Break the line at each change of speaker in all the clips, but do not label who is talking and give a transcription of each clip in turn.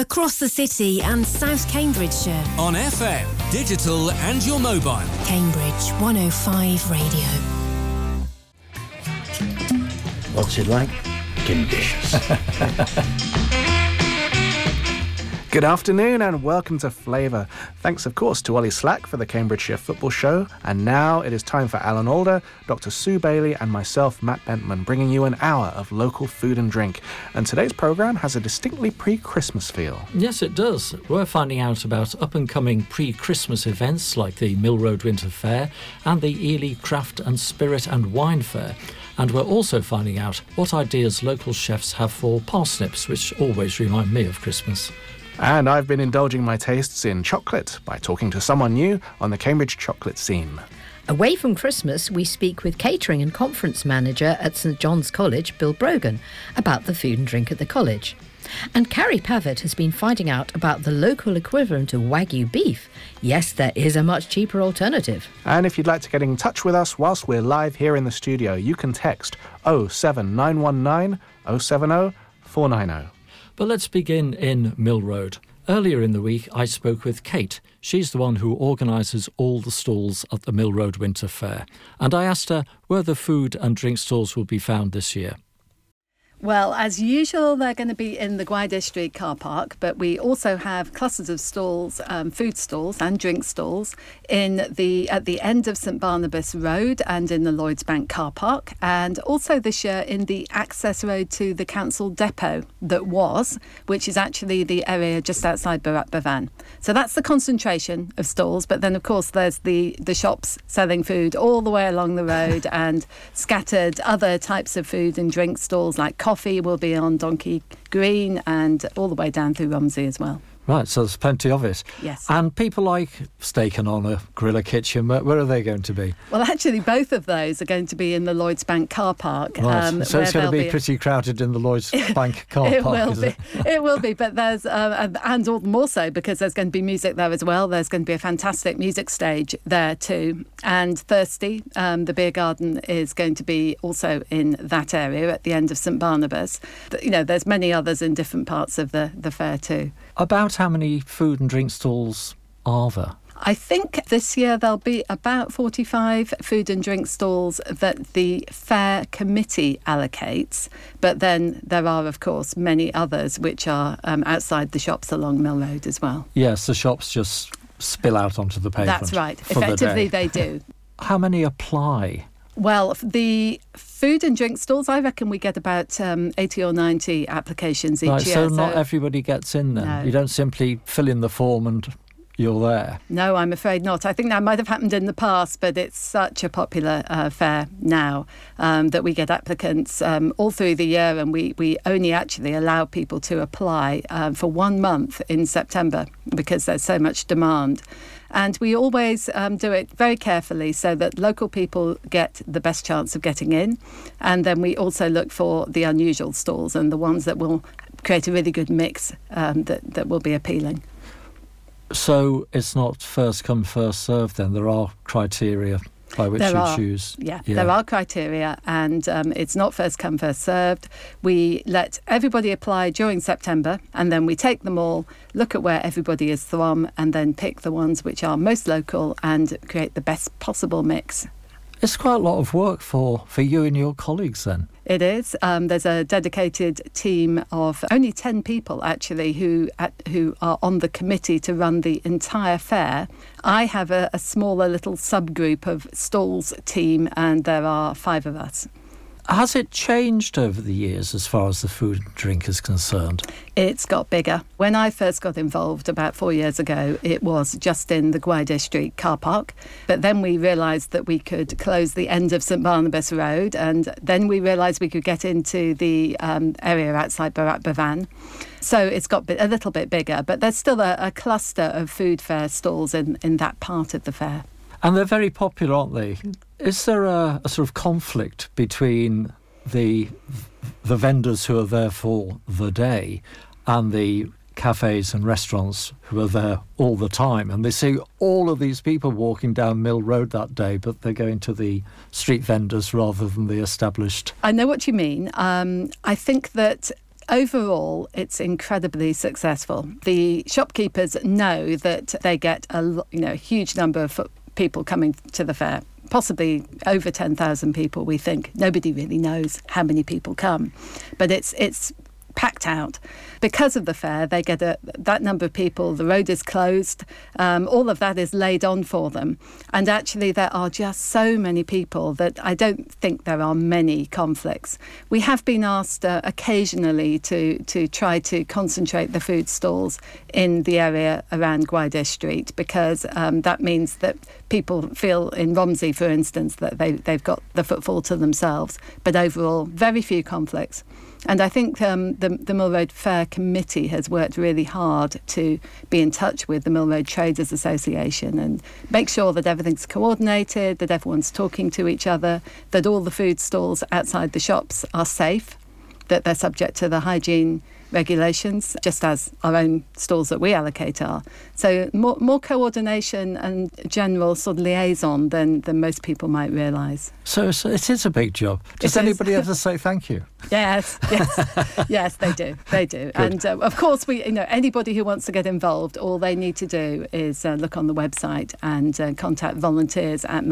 across the city and South Cambridgeshire.
On FM, digital and your mobile.
Cambridge 105 Radio.
What's it like? Delicious.
Good afternoon and welcome to Flavour. Thanks, of course, to Ollie Slack for the Cambridgeshire Football Show. And now it is time for Alan Alder, Dr. Sue Bailey and myself, Matt Bentman, bringing you an hour of local food and drink. And today's programme has a distinctly pre-Christmas feel.
Yes, it does. We're finding out about up-and-coming pre-Christmas events like the Mill Road Winter Fair and the Ely Craft and Spirit and Wine Fair. And we're also finding out what ideas local chefs have for parsnips, which always remind me of Christmas.
And I've been indulging my tastes in chocolate by talking to someone new on the Cambridge chocolate scene.
Away from Christmas, we speak with catering and conference manager at St John's College, Bill Brogan, about the food and drink at the college. And Carrie Pavitt has been finding out about the local equivalent of Wagyu beef. Yes, there is a much cheaper alternative.
And if you'd like to get in touch with us whilst we're live here in the studio, you can text 07919 070 490.
But let's begin in Mill Road. Earlier in the week, I spoke with Kate. She's the one who organises all the stalls at the Mill Road Winter Fair. And I asked her where the food and drink stalls will be found this year.
Well, as usual, they're going to be in the Gwydir Street car park, but we also have clusters of stalls, food stalls and drink stalls at the end of St Barnabas Road and in the Lloyds Bank car park, and also this year in the access road to the council depot which is actually the area just outside Barat Bavan. So that's the concentration of stalls, but then of course there's the shops selling food all the way along the road and scattered other types of food and drink stalls like coffee will be on Donkey Green and all the way down through Romsey as well.
Right, so there's plenty of it.
Yes.
And people like Steak and Honour, Gorilla Kitchen, where are they going to be?
Well, actually, both of those are going to be in the Lloyds Bank car park.
Right. So it's going to be pretty crowded in the Lloyds Bank car park,
It will be, but there's, and all the more so because there's going to be music there as well. There's going to be a fantastic music stage there too. And Thirsty, the beer garden, is going to be also in that area at the end of St Barnabas. You know, there's many others in different parts of the fair too.
About how many food and drink stalls are there?
I think this year there'll be about 45 food and drink stalls that the fair committee allocates, but then there are, of course, many others which are outside the shops along Mill Road as well.
Yes, the shops just spill out onto the pavement.
That's right. Effectively, they do.
How many apply?
Well, the food and drink stalls, I reckon we get about 80 or 90 applications each year.
So not everybody gets in then?
No.
You don't simply fill in the form and you're there?
No, I'm afraid not. I think that might have happened in the past, but it's such a popular fair now that we get applicants all through the year, and we only actually allow people to apply for 1 month in September because there's so much demand. And we always do it very carefully so that local people get the best chance of getting in. And then we also look for the unusual stalls and the ones that will create a really good mix that will be appealing.
So it's not first come, first served then? There are criteria by which you choose?
Yeah, there are criteria, and it's not first come, first served. We let everybody apply during September, and then we take them all, look at where everybody is from, and then pick the ones which are most local and create the best possible mix.
It's quite a lot of work for you and your colleagues then.
It is. There's a dedicated team of only 10 people actually who are on the committee to run the entire fair. I have a smaller little subgroup of stalls team, and there are 5 of us.
Has it changed over the years as far as the food and drink is concerned?
It's got bigger. When I first got involved about 4 years ago, it was just in the Gwydir Street car park. But then we realised that we could close the end of St Barnabas Road, and then we realised we could get into the area outside Barat Bavan. So it's got a little bit bigger, but there's still a cluster of food fair stalls in that part of the fair.
And they're very popular, aren't they? Is there a sort of conflict between the vendors who are there for the day and the cafes and restaurants who are there all the time? And they see all of these people walking down Mill Road that day, but they're going to the street vendors rather than the established.
I know what you mean. I think that overall, it's incredibly successful. The shopkeepers know that they get a huge number of people coming to the fair. Possibly over 10,000 people, we think. Nobody really knows how many people come. But it's packed out. Because of the fair, they get that number of people. The road is closed. All of that is laid on for them. And actually, there are just so many people that I don't think there are many conflicts. We have been asked occasionally to try to concentrate the food stalls in the area around Gwydir Street, because that means that people feel in Romsey, for instance, that they've got the footfall to themselves. But overall, very few conflicts. And I think the Mill Road Fair Committee has worked really hard to be in touch with the Mill Road Traders Association and make sure that everything's coordinated, that everyone's talking to each other, that all the food stalls outside the shops are safe, that they're subject to the hygiene regulations, just as our own stalls that we allocate are. So more coordination and general sort of liaison than most people might realise.
So it is a big job. Does anybody ever say thank you?
Yes, they do. Good. And of course, anybody who wants to get involved, all they need to do is look on the website and contact volunteers at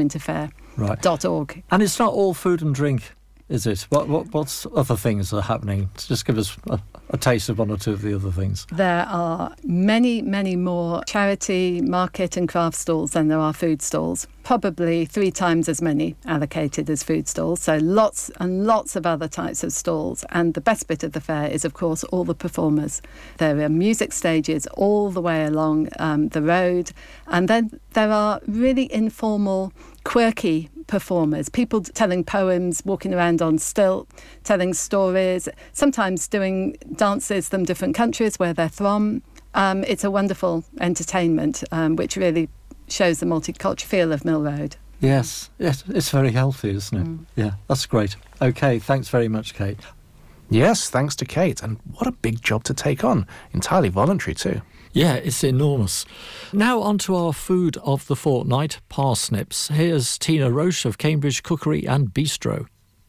millroadwinterfair.org.
And it's not all food and drink, is it? What's other things are happening? Just give us a taste of one or two of the other things.
There are many, many more charity, market and craft stalls than there are food stalls. Probably 3 times as many allocated as food stalls. So lots and lots of other types of stalls. And the best bit of the fair is, of course, all the performers. There are music stages all the way along the road. And then there are really informal, quirky performers, people telling poems, walking around on stilt, telling stories, sometimes doing dances from different countries where they're from. It's a wonderful entertainment, which really shows the multicultural feel of Mill Road.
Yes, it's very healthy, isn't it? Yeah, that's great. OK, thanks very much, Kate.
Yes, thanks to Kate. And what a big job to take on. Entirely voluntary too.
Yeah, it's enormous. Now on to our food of the fortnight, parsnips. Here's Tina Roche of Cambridge Cookery and Bistro.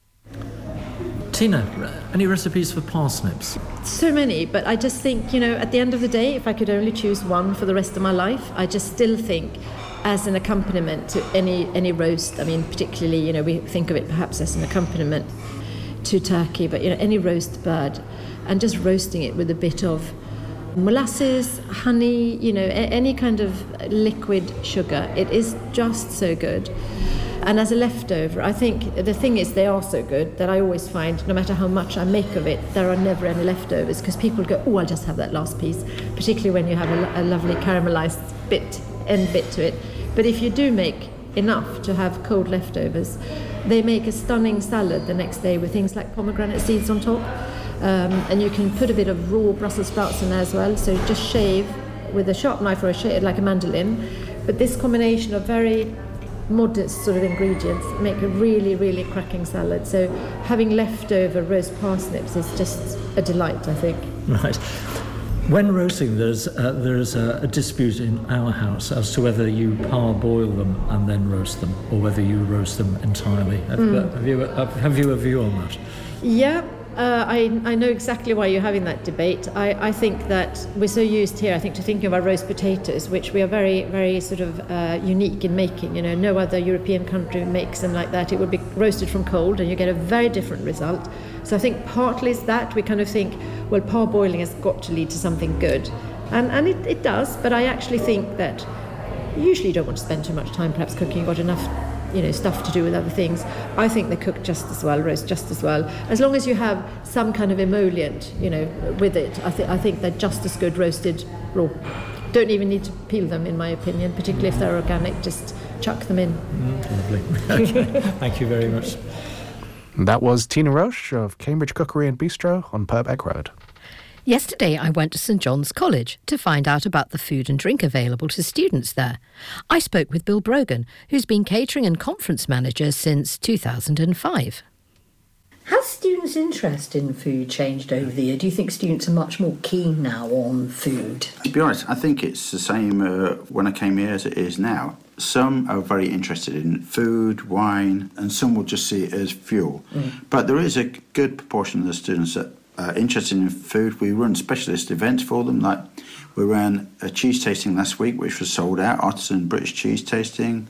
Tina, any recipes for parsnips?
So many, but I just think, at the end of the day, if I could only choose one for the rest of my life, I just still think as an accompaniment to any roast, particularly, we think of it perhaps as an accompaniment to turkey, but, any roast bird, and just roasting it with a bit of molasses, honey, any kind of liquid sugar. It is just so good. And as a leftover, I think the thing is they are so good that I always find no matter how much I make of it, there are never any leftovers because people go, I'll just have that last piece, particularly when you have a lovely caramelised end bit to it. But if you do make enough to have cold leftovers, they make a stunning salad the next day with things like pomegranate seeds on top. And you can put a bit of raw Brussels sprouts in there as well. So just shave with a sharp knife or a shave like a mandolin. But this combination of very modest sort of ingredients make a really, really cracking salad. So having leftover roast parsnips is just a delight, I think.
Right. When roasting, there's a dispute in our house as to whether you parboil them and then roast them, or whether you roast them entirely. Have you a view on that?
Yeah. I know exactly why you're having that debate. I think that we're so used here, I think, to thinking of our roast potatoes, which we are very, very sort of unique in making. No other European country makes them like that. It would be roasted from cold and you get a very different result. So I think partly is that we kind of think, well, parboiling has got to lead to something good. And it does, but I actually think that usually you don't want to spend too much time perhaps cooking. You've got enough stuff to do with other things. I think they cook just as well, roast just as well. As long as you have some kind of emollient, with it, I think they're just as good roasted raw. Don't even need to peel them, in my opinion, particularly if they're organic. Just chuck them in.
Lovely. Okay. Thank you very much.
That was Tina Roche of Cambridge Cookery and Bistro on Purbeck Road.
Yesterday, I went to St John's College to find out about the food and drink available to students there. I spoke with Bill Brogan, who's been catering and conference manager since 2005.
Has students' interest in food changed over the year? Do you think students are much more keen now on food?
To be honest, I think it's the same when I came here as it is now. Some are very interested in food, wine, and some will just see it as fuel. But there is a good proportion of the students that interested in food, we run specialist events for them. Like we ran a cheese tasting last week, which was sold out, artisan British cheese tasting.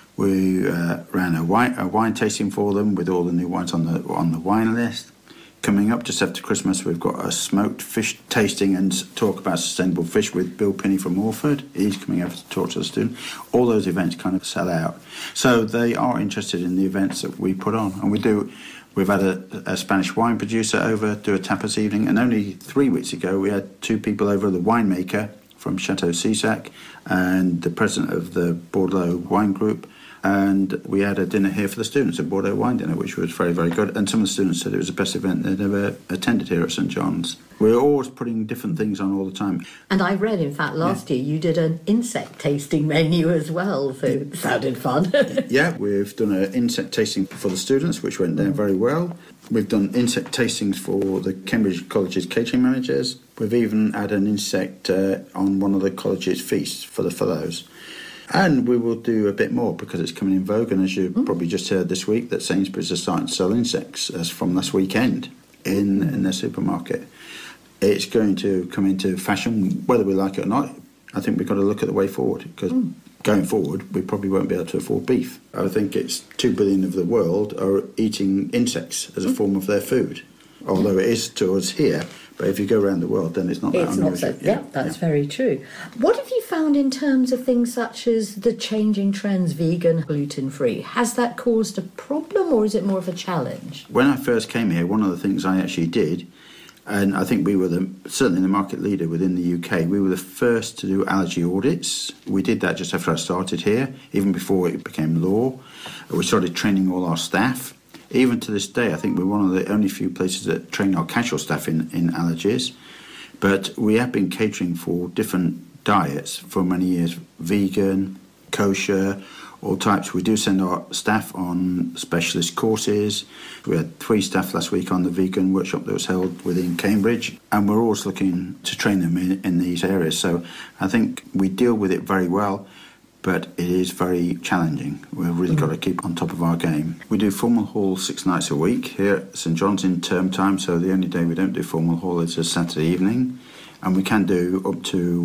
We ran a wine tasting for them with all the new wines on the wine list. Coming up just after Christmas, we've got a smoked fish tasting and talk about sustainable fish with Bill Pinney from Orford. He's coming over to talk to the student. All those events kind of sell out. So they are interested in the events that we put on. And we've had a Spanish wine producer over, do a tapas evening. And only 3 weeks ago, we had 2 people over, the winemaker from Chateau Cisac and the president of the Bordeaux Wine Group. And we had a dinner here for the students, a Bordeaux wine dinner, which was very, very good. And some of the students said it was the best event they'd ever attended here at St John's. We're always putting different things on all the time.
And I read, in fact, last year you did an insect tasting menu as well, so it sounded fun.
Yeah, we've done an insect tasting for the students, which went down very well. We've done insect tastings for the Cambridge College's catering managers. We've even had an insect on one of the college's feasts for the fellows. And we will do a bit more because it's coming in vogue, and as you probably just heard this week, that Sainsbury's are starting to sell insects as from last weekend in their supermarket. It's going to come into fashion, whether we like it or not. I think we've got to look at the way forward, because going forward, we probably won't be able to afford beef. I think it's 2 billion of the world are eating insects as a form of their food, although it is to us here. But if you go around the world, then it's not that unusual.
It's not so, that's very true. What have you found in terms of things such as the changing trends, vegan, gluten-free? Has that caused a problem, or is it more of a challenge?
When I first came here, one of the things I actually did, and I think we were certainly the market leader within the UK, we were the first to do allergy audits. We did that just after I started here, even before it became law. We started training all our staff. Even to this day, I think we're one of the only few places that train our casual staff in allergies. But we have been catering for different diets for many years, vegan, kosher, all types. We do send our staff on specialist courses. We had 3 staff last week on the vegan workshop that was held within Cambridge, and we're always looking to train them in these areas. So I think we deal with it very well, but it is very challenging. We've really got to keep on top of our game. We do formal hall 6 nights a week here at St John's in term time, so the only day we don't do formal hall is a Saturday evening. And we can do up to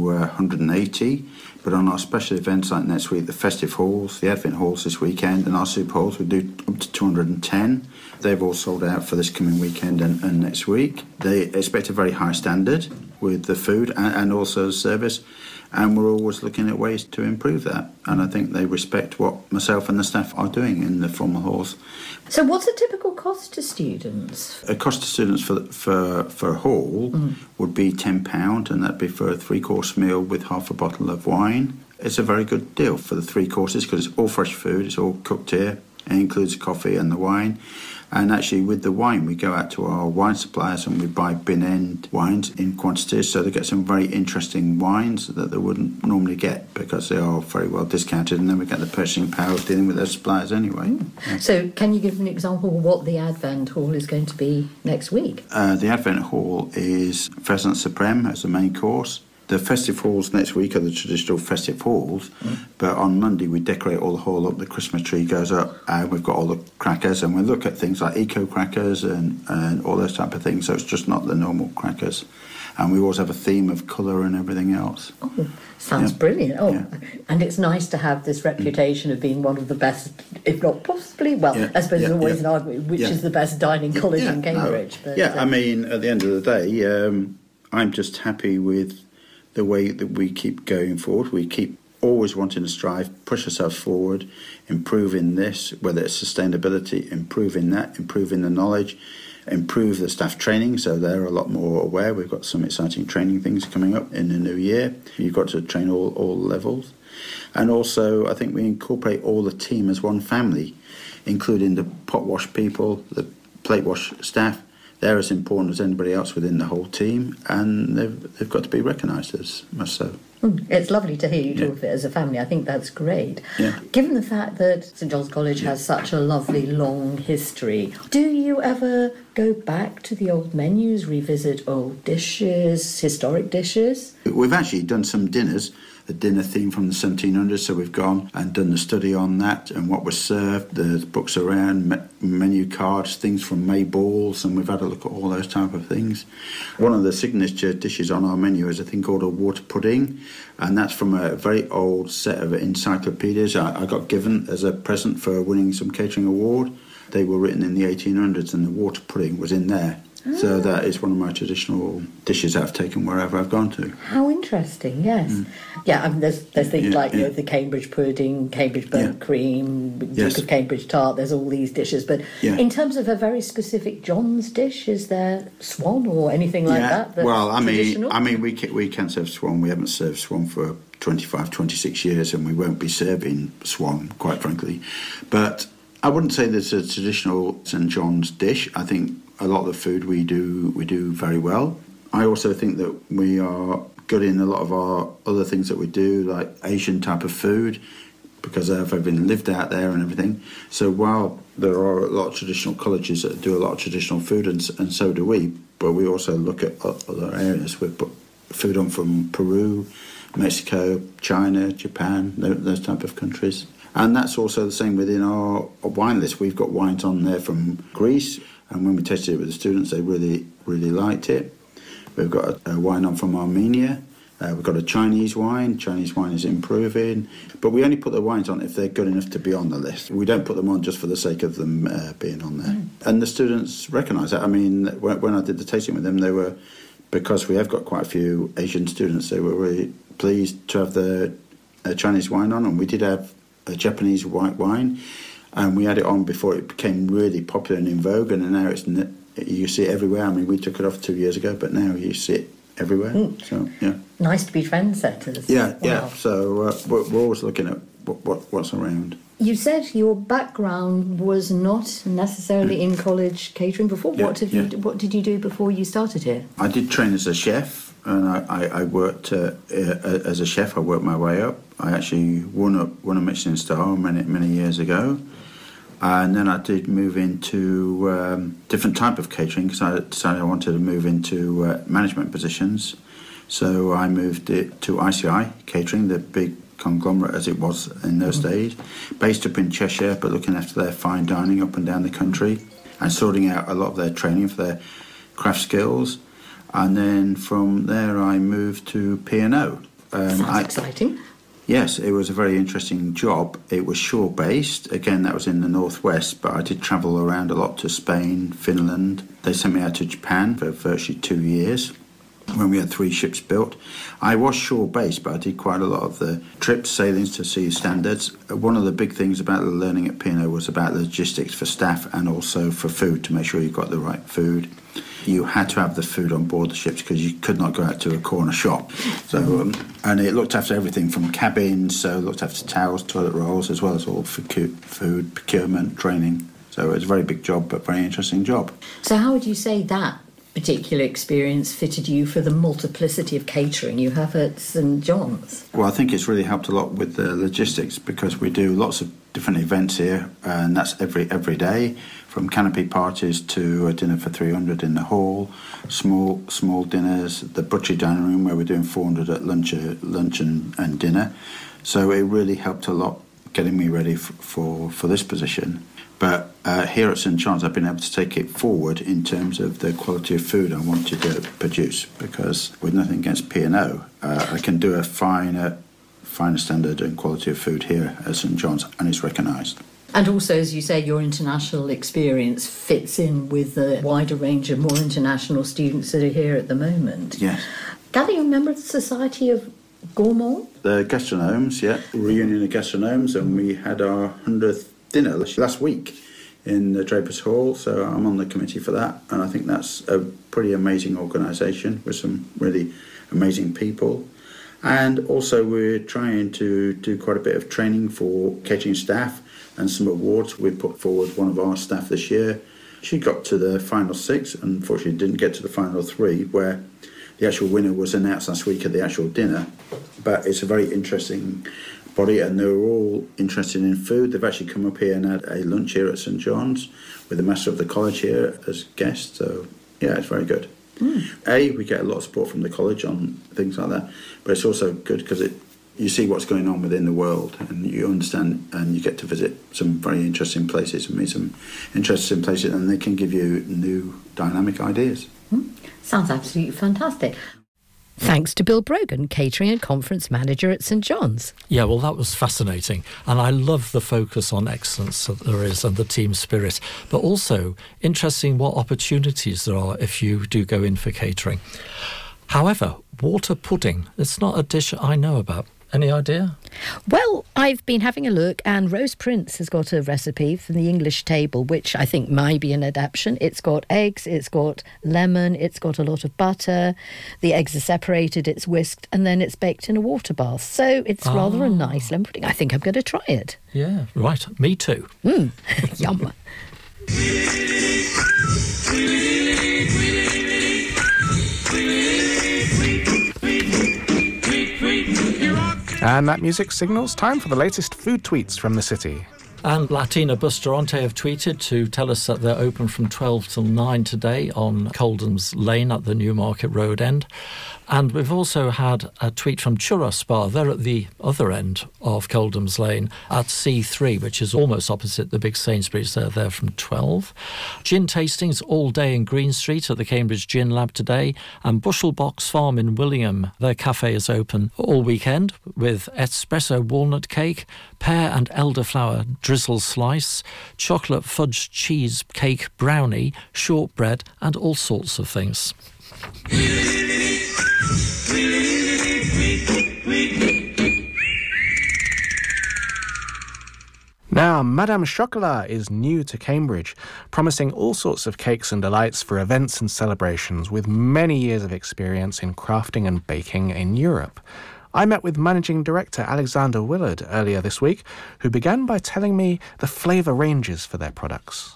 180, but on our special events like next week, the festive halls, the Advent halls this weekend, and our super halls, we do up to 210. They've all sold out for this coming weekend and next week. They expect a very high standard with the food and also the service. And we're always looking at ways to improve that. And I think they respect what myself and the staff are doing in the formal halls.
So what's a typical cost to students?
A cost to students for a hall would be £10, and that'd be for a 3-course meal with half a bottle of wine. It's a very good deal for the 3 courses because it's all fresh food, it's all cooked here. It includes coffee and the wine. And actually with the wine, we go out to our wine suppliers and we buy bin-end wines in quantities, so they get some very interesting wines that they wouldn't normally get because they are very well discounted, and then we get the purchasing power of dealing with those suppliers anyway.
Yeah. So can you give an example of what the Advent Hall is going to be next week?
The Advent Hall is Pheasant Supreme as the main course. The festive halls next week are the traditional festive halls, but on Monday we decorate all the hall up, the Christmas tree goes up, and we've got all the crackers, and we look at things like eco crackers and all those type of things, so it's just not the normal crackers. And we always have a theme of colour and everything else.
Oh, sounds brilliant. Oh, and it's nice to have this reputation of being one of the best, if not possibly, I suppose there's always an argument, which is the best dining college in Cambridge.
No. But, I mean, at the end of the day, I'm just happy with the way that we keep going forward. We keep always wanting to strive, push ourselves forward, improving this, whether it's sustainability, improving that, improving the knowledge, improve the staff training so they're a lot more aware. We've got some exciting training things coming up in the new year. You've got to train all levels. And also, I think we incorporate all the team as one family, including the pot wash people, the plate wash staff. They're as important as anybody else within the whole team, and they've got to be recognised as much so.
It's lovely to hear you talk of it as a family. I think that's great.
Yeah.
Given the fact that St John's College has such a lovely long history, do you ever go back to the old menus, revisit old dishes, historic dishes?
We've actually done some dinners. the dinner theme from the 1700s, so we've gone and done the study on that and what was served, the books around, menu cards, things from May balls, and we've had a look at all those type of things. One of the signature dishes on our menu is a thing called a water pudding, and that's from a very old set of encyclopedias I got given as a present for winning some catering award. They were written in the 1800s, and the water pudding was in there. So that is one of my traditional dishes that I've taken wherever I've gone to.
How interesting, yes. Yeah, I mean, there's things like you know, the Cambridge pudding, Cambridge burnt cream, Duke of Cambridge tart, there's all these dishes. But in terms of a very specific John's dish, is there swan or anything like that?
Well, I
traditional?
mean, we can serve swan. We haven't served swan for 25, 26 years, and we won't be serving swan, quite frankly. But I wouldn't say there's a traditional St John's dish. I think a lot of the food we do very well. I also think that we are good in a lot of our other things that we do, like Asian type of food, because I've been lived out there and everything. So while there are a lot of traditional colleges that do a lot of traditional food, and so do we, but we also look at other areas. We put food on from Peru, Mexico, China, Japan, those type of countries. And that's also the same within our wine list. We've got wines on there from Greece, and when we tasted it with the students, they really, really liked it. We've got a wine on from Armenia. We've got a Chinese wine. Chinese wine is improving. But we only put the wines on if they're good enough to be on the list. We don't put them on just for the sake of them being on there. And the students recognise that. I mean, when I did the tasting with them, they were, because we have got quite a few Asian students, they were really pleased to have the Chinese wine on. And we did have a Japanese white wine, and we had it on before it became really popular and in vogue, and now you see it everywhere. I mean, we took it off 2 years ago, but now you see it everywhere. So
nice to be trendsetters.
Yeah. So we're always looking at what's around.
You said your background was not necessarily in college catering before. What did you do before you started here?
I did train as a chef, and I worked as a chef. I worked my way up. I actually won a Michelin star many years ago. And then I did move into different type of catering, because I decided I wanted to move into management positions. So I moved it to ICI Catering, the big conglomerate as it was in those days, based up in Cheshire, but looking after their fine dining up and down the country and sorting out a lot of their training for their craft skills. And then from there I moved to P&O.
Sounds exciting.
Yes, it was a very interesting job. It was shore-based. Again, that was in the northwest, but I did travel around a lot to Spain, Finland. They sent me out to Japan for virtually 2 years when we had 3 ships built. I was shore-based, but I did quite a lot of the trips, sailings to see standards. One of the big things about the learning at P&O was about logistics for staff and also for food, to make sure you got the right food. You had to have the food on board the ships because you could not go out to a corner shop. So, and it looked after everything from cabins, so it looked after towels, toilet rolls, as well as all food procurement, training. So it was a very big job, but very interesting job.
So how would you say that particular experience fitted you for the multiplicity of catering you have at St John's?
Well, I think it's really helped a lot with the logistics, because we do lots of different events here, and that's every day, from canopy parties to a dinner for 300 in the hall, small dinners, the butchery dining room where we're doing 400 at lunch and dinner. So it really helped a lot getting me ready for this position. But here at St John's, I've been able to take it forward in terms of the quality of food I wanted to produce, because with nothing against P&O, I can do a finer standard and quality of food here at St John's, and it's recognised.
And also, as you say, your international experience fits in with the wider range of more international students that are here at the moment.
Yes.
Gather, you're a member of the Society of Gourmands?
The gastronomes, reunion of gastronomes, and we had our 100th dinner last week in the Drapers Hall, so I'm on the committee for that, and I think that's a pretty amazing organisation with some really amazing people. And also we're trying to do quite a bit of training for catering staff and some awards. We put forward one of our staff this year. She got to the final 6, unfortunately didn't get to the final 3, where the actual winner was announced last week at the actual dinner. But it's a very interesting body, and they're all interested in food. They've actually come up here and had a lunch here at St John's with the master of the college here as guests. So yeah, it's very good. We get a lot of support from the college on things like that, but it's also good because it you see what's going on within the world, and you understand, and you get to visit some very interesting places and meet some interesting places, and they can give you new dynamic ideas.
Sounds absolutely fantastic.
Thanks to Bill Brogan, Catering and Conference Manager at St John's.
Yeah, well, that was fascinating. And I love the focus on excellence that there is and the team spirit. But also, interesting what opportunities there are if you do go in for catering. However, water pudding, it's not a dish I know about. Any idea?
Well, I've been having a look, and Rose Prince has got a recipe from the English table, which I think might be an adaptation. It's got eggs, it's got lemon, it's got a lot of butter. The eggs are separated, it's whisked, and then it's baked in a water bath. So it's rather a nice lemon pudding. I think I'm going to try it.
Yeah, right. Me too.
Yum.
And that music signals time for the latest food tweets from the city.
And Latina Bustarante have tweeted to tell us that they're open from 12 till 9 today on Coldham's Lane at the Newmarket Road end. And we've also had a tweet from Churros Bar. They're at the other end of Coldham's Lane at C3, which is almost opposite the big Sainsbury's. They're there from 12. Gin tastings all day in Green Street at the Cambridge Gin Lab today. And Bushel Box Farm in Willingham, their cafe is open all weekend with espresso walnut cake, pear and elderflower drizzle slice, chocolate fudge cheese cake brownie, shortbread and all sorts of things.
Now, Madame Chocolat is new to Cambridge, promising all sorts of cakes and delights for events and celebrations, with many years of experience in crafting and baking in Europe. I met with Managing Director Alexander Willard earlier this week, who began by telling me the flavour ranges for their products.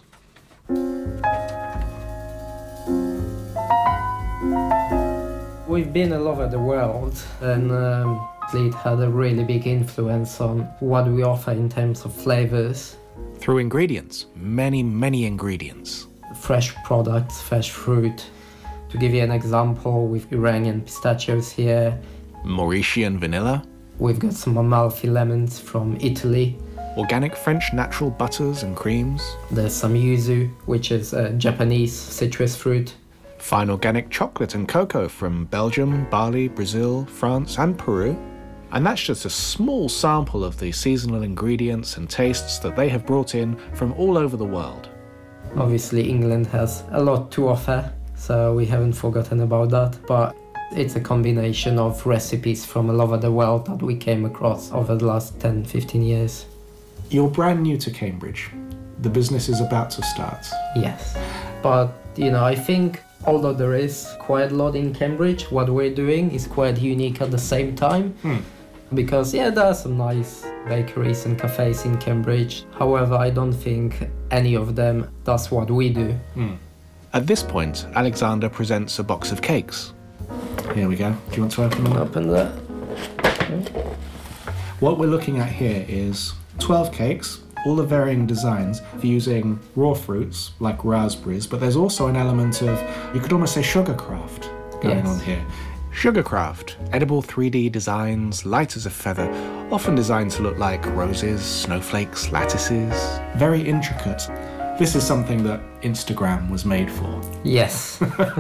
We've been all over the world, and it had a really big influence on what we offer in terms of flavours.
Through ingredients, many ingredients.
Fresh products, fresh fruit. To give you an example, we've Iranian pistachios here.
Mauritian vanilla.
We've got some Amalfi lemons from Italy.
Organic French natural butters and creams.
There's some yuzu, which is a Japanese citrus fruit.
Fine organic chocolate and cocoa from Belgium, Bali, Brazil, France and Peru. And that's just a small sample of the seasonal ingredients and tastes that they have brought in from all over the world.
Obviously England has a lot to offer, so we haven't forgotten about that, but it's a combination of recipes from all over the world that we came across over the last 10-15 years.
You're brand new to Cambridge. The business is about to start.
Yes, but I think although there is quite a lot in Cambridge, what we're doing is quite unique at the same time. Because there are some nice bakeries and cafes in Cambridge. However, I don't think any of them does what we do.
At this point, Alexander presents a box of cakes. Here we go. Do you want to open them?
Open that.
What we're looking at here is 12 cakes, all the varying designs, using raw fruits like raspberries, but there's also an element of, you could almost say, sugarcraft going on here. Sugarcraft, edible 3D designs, light as a feather, often designed to look like roses, snowflakes, lattices. Very intricate. This is something that Instagram was made for.
Yes.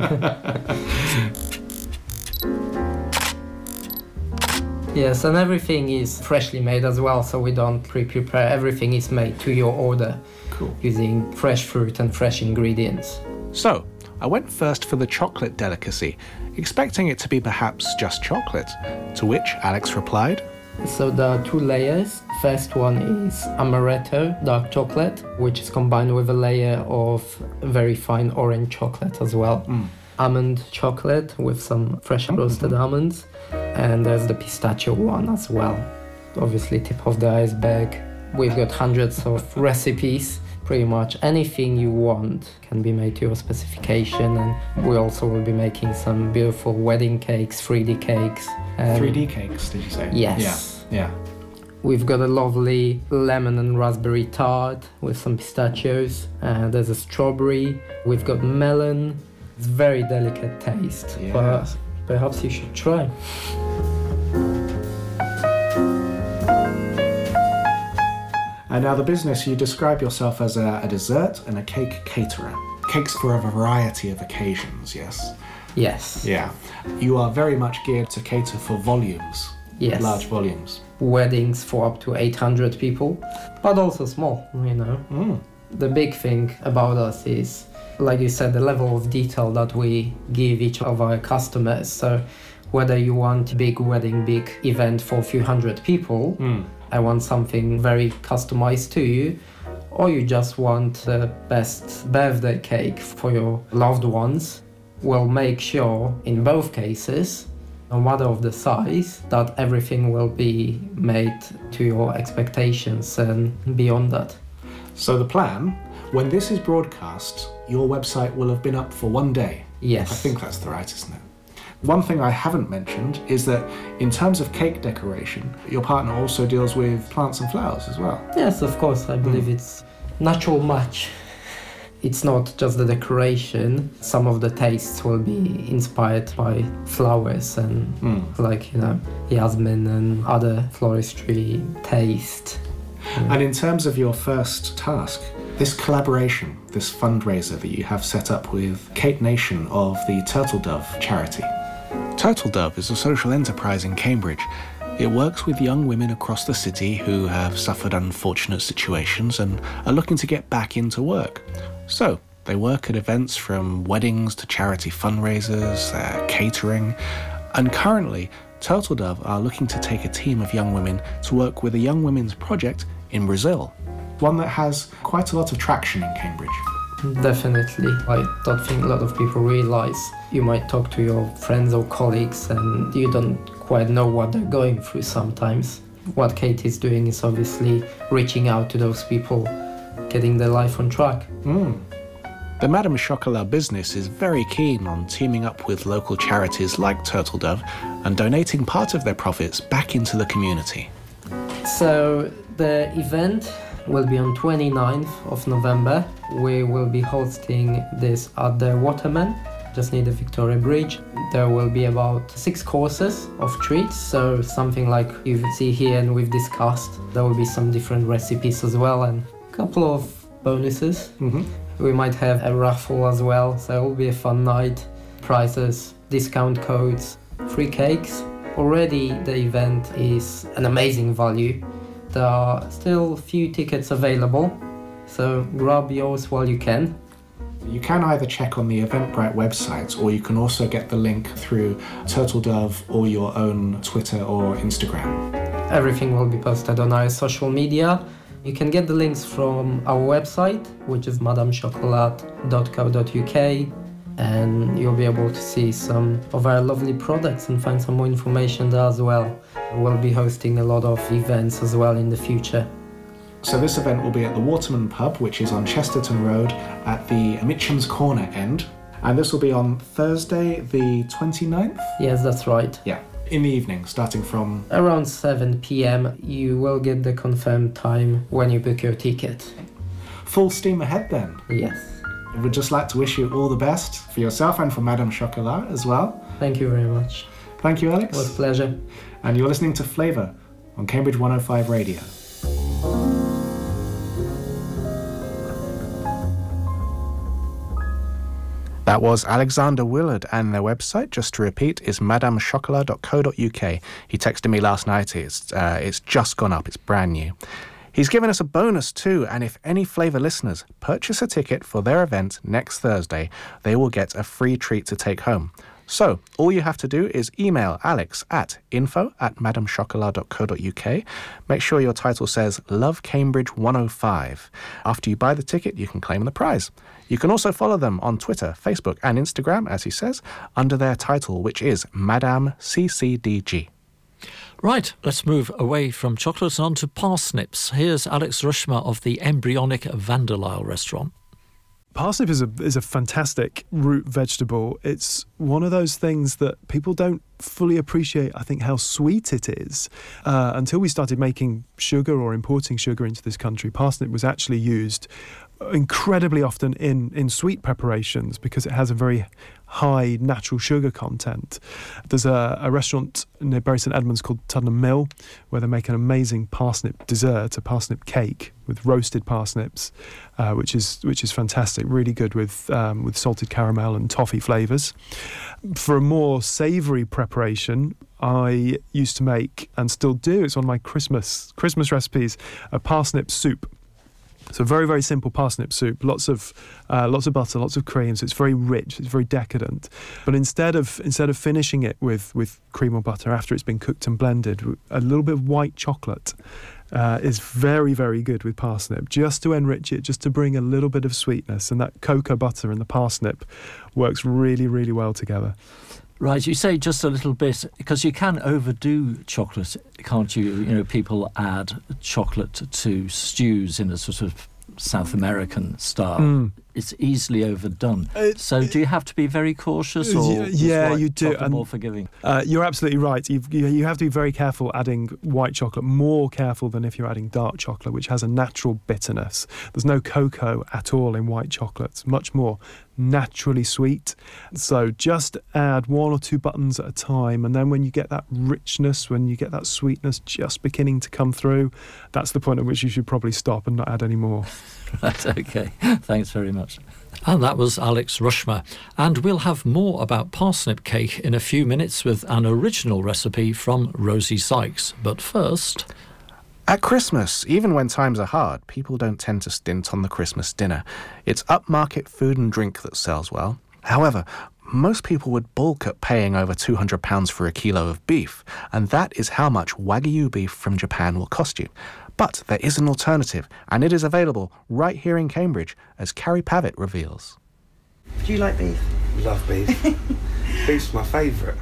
Yes, and everything is freshly made as well, so we don't pre-prepare. Everything is made to your order.
Cool.
Using fresh fruit and fresh ingredients.
So, I went first for the chocolate delicacy, expecting it to be perhaps just chocolate, to which Alex replied,
So there are two layers. First one is amaretto, dark chocolate, which is combined with a layer of very fine orange chocolate as well. Almond chocolate with some fresh roasted almonds. And there's the pistachio one as well. Obviously, tip of the iceberg. We've got hundreds of recipes. Pretty much anything you want can be made to your specification, and we also will be making some beautiful wedding cakes, 3D cakes.
3D cakes, did you say?
Yes.
Yeah.
We've got a lovely lemon and raspberry tart with some pistachios. There's a strawberry. We've got melon. It's very delicate taste, but perhaps you should try.
And now the business, you describe yourself as a dessert and a cake caterer. Cakes for a variety of occasions, yes?
Yes.
Yeah. You are very much geared to cater for volumes.
Yes.
Large volumes.
Weddings for up to 800 people, but also small, you know. The big thing about us is, like you said, the level of detail that we give each of our customers. So whether you want a big wedding, big event for a few hundred people, I want something very customized to you, or you just want the best birthday cake for your loved ones, we'll make sure in both cases, no matter of the size, that everything will be made to your expectations and beyond that.
So the plan, when this is broadcast, your website will have been up for one day.
Yes.
I think that's the right, isn't it? One thing I haven't mentioned is that in terms of cake decoration, your partner also deals with plants and flowers as well.
Yes, of course. I believe it's natural match. It's not just the decoration. Some of the tastes will be inspired by flowers and like, you know, jasmine and other floristry taste.
And in terms of your first task, this collaboration, this fundraiser that you have set up with Kate Nation of the Turtle Dove charity. Turtle Dove is a social enterprise in Cambridge. It works with young women across the city who have suffered unfortunate situations and are looking to get back into work. So they work at events from weddings to charity fundraisers, catering, and currently Turtle Dove are looking to take a team of young women to work with a young women's project in Brazil, one that has quite a lot of traction in Cambridge.
Definitely. I don't think a lot of people realize. You might talk to your friends or colleagues and you don't quite know what they're going through sometimes. What Kate is doing is obviously reaching out to those people, getting their life on track.
The Madame Chocolat business is very keen on teaming up with local charities like Turtle Dove and donating part of their profits back into the community.
So the event will be on 29th of November. We will be hosting this at the Waterman, just near the Victoria Bridge. There will be about 6 courses of treats, so something like you see here and we've discussed. There will be some different recipes as well and a couple of bonuses. We might have a raffle as well, so it will be a fun night. Prizes, discount codes, free cakes. Already the event is an amazing value. There are still few tickets available, so grab yours while you can.
You can either check on the Eventbrite website or you can also get the link through Turtle Dove or your own Twitter or Instagram.
Everything will be posted on our social media. You can get the links from our website, which is madamechocolat.co.uk, and you'll be able to see some of our lovely products and find some more information there as well. We'll be hosting a lot of events as well in the future.
So this event will be at the Waterman Pub, which is on Chesterton Road at the Mitcham's Corner end. And this will be on Thursday the 29th?
Yes, that's right.
Yeah, in the evening, starting from...
around 7 p.m. You will get the confirmed time when you book your ticket.
Full steam ahead then?
Yes.
I would just like to wish you all the best for yourself and for Madame Chocolat as well.
Thank you very much.
Thank you, Alex.
It was a pleasure.
And you're listening to Flavour on Cambridge 105 Radio. That was Alexander Willard, and their website, just to repeat, is madamechocolat.co.uk. He texted me last night. It's just gone up. It's brand new. He's given us a bonus too, and if any Flavour listeners purchase a ticket for their event next Thursday, they will get a free treat to take home. So, all you have to do is email Alex at info@madamechocolat.co.uk. Make sure your title says Love Cambridge 105. After you buy the ticket, you can claim the prize. You can also follow them on Twitter, Facebook and Instagram, as he says, under their title, which is Madame CCDG.
Right, let's move away from chocolates and on to parsnips. Here's Alex Rushmer of the Embryonic Vanderlyle restaurant.
Parsnip is a fantastic root vegetable. It's one of those things that people don't fully appreciate, I think, how sweet it is. Until we started making sugar or importing sugar into this country, parsnip was actually used incredibly often in sweet preparations because it has a very high natural sugar content. There's a restaurant near Bury St Edmunds called Tuddenham Mill where they make an amazing parsnip dessert, a parsnip cake with roasted parsnips, which is fantastic, really good with salted caramel and toffee flavours. For a more savoury preparation, I used to make, and still do, it's one of my Christmas recipes, a parsnip soup. So very, very simple parsnip soup, lots of butter, lots of cream, so it's very rich, it's very decadent. But instead of finishing it with cream or butter after it's been cooked and blended, a little bit of white chocolate is very, very good with parsnip, just to enrich it, just to bring a little bit of sweetness. And that cocoa butter and the parsnip works really, really well together.
Right, you say just a little bit, because you can overdo chocolate, can't you? You know, people add chocolate to stews in a sort of South American style. It's easily overdone. So do you have to be very cautious, or
you do,
and more forgiving?
You're absolutely right. You have to be very careful adding white chocolate, more careful than if you're adding dark chocolate, which has a natural bitterness. There's no cocoa at all in white chocolate. It's much more naturally sweet. So just add 1 or 2 buttons at a time, and then when you get that richness, when you get that sweetness just beginning to come through, that's the point at which you should probably stop and not add any more.
Right, okay. Thanks very much. And that was Alex Rushmer. And we'll have more about parsnip cake in a few minutes with an original recipe from Rosie Sykes. But first...
At Christmas, even when times are hard, people don't tend to stint on the Christmas dinner. It's upmarket food and drink that sells well. However, most people would balk at paying over £200 for a kilo of beef, and that is how much Wagyu beef from Japan will cost you. But there is an alternative, and it is available right here in Cambridge, as Carrie Pavitt reveals.
Do you like beef?
Love beef. Beef's my favourite.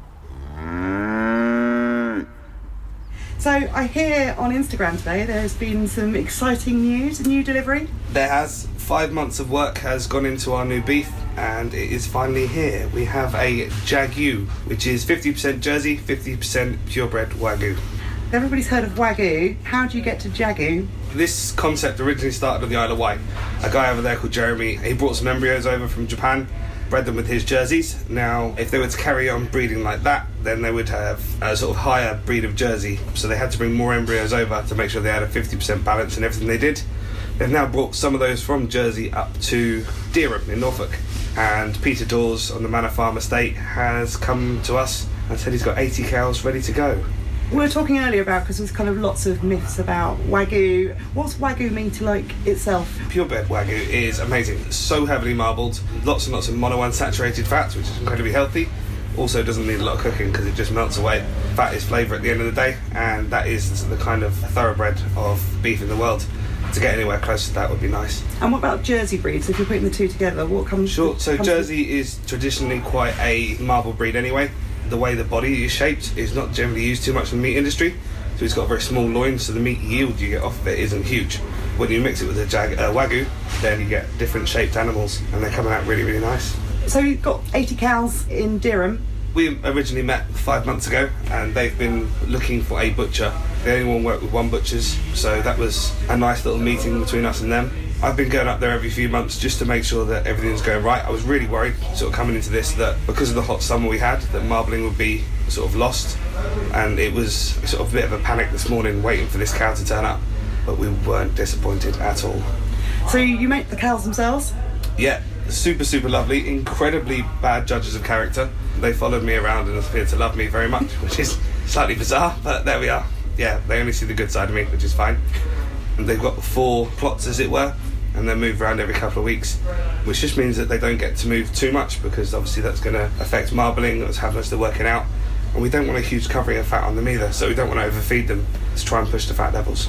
So I hear on Instagram today there's been some exciting news, a new delivery.
There has. 5 months of work has gone into our new beef, and it is finally here. We have a Jagyu, which is 50% Jersey, 50% purebred Wagyu.
Everybody's heard of Wagyu. How do you get to Jagyu?
This concept originally started on the Isle of Wight. A guy over there called Jeremy, he brought some embryos over from Japan, bred them with his Jerseys. Now, if they were to carry on breeding like that, then they would have a sort of higher breed of Jersey. So they had to bring more embryos over to make sure they had a 50% balance in everything they did. They've now brought some of those from Jersey up to Dereham in Norfolk. And Peter Dawes on the Manor Farm estate has come to us and said he's got 80 cows ready to go.
We were talking earlier about, because there's kind of lots of myths about Wagyu. What's Wagyu mean to like itself?
Purebred Wagyu is amazing. It's so heavily marbled, lots and lots of monounsaturated fats, which is incredibly healthy. Also doesn't need a lot of cooking because it just melts away. Fat is flavour at the end of the day, and that is the kind of thoroughbred of beef in the world. To get anywhere close to that would be nice.
And what about Jersey breeds? If you're putting the two together, what comes?
Sure. So Jersey is traditionally quite a marble breed anyway. The way the body is shaped is not generally used too much in the meat industry. So it's got a very small loin, so the meat yield you get off of it isn't huge. When you mix it with a Wagyu, then you get different shaped animals, and they're coming out really, really nice.
So you've got 80 cows in Dereham.
We originally met 5 months ago, and they've been looking for a butcher. They only work with one butcher's, so that was a nice little meeting between us and them. I've been going up there every few months just to make sure that everything's going right. I was really worried, sort of coming into this, that because of the hot summer we had, that marbling would be sort of lost. And it was sort of a bit of a panic this morning waiting for this cow to turn up. But we weren't disappointed at all.
So you make the cows themselves?
Yeah, super, super lovely, incredibly bad judges of character. They followed me around and appeared to love me very much, which is slightly bizarre, but there we are. Yeah, they only see the good side of me, which is fine. And they've got 4 plots, as it were, and they move around every couple of weeks, which just means that they don't get to move too much, because obviously that's going to affect marbling, that's how much they're working out. And we don't want a huge covering of fat on them either, so we don't want to overfeed them to try and push the fat levels.